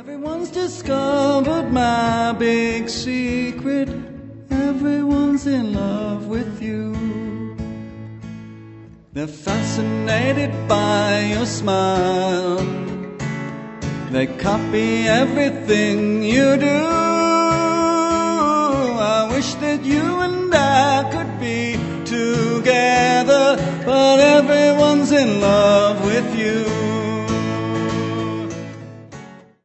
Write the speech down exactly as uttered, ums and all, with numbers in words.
Everyone's discovered my big secret. Everyone's in love with you. They're fascinated by your smile. They copy everything you do. I wish that you and I could be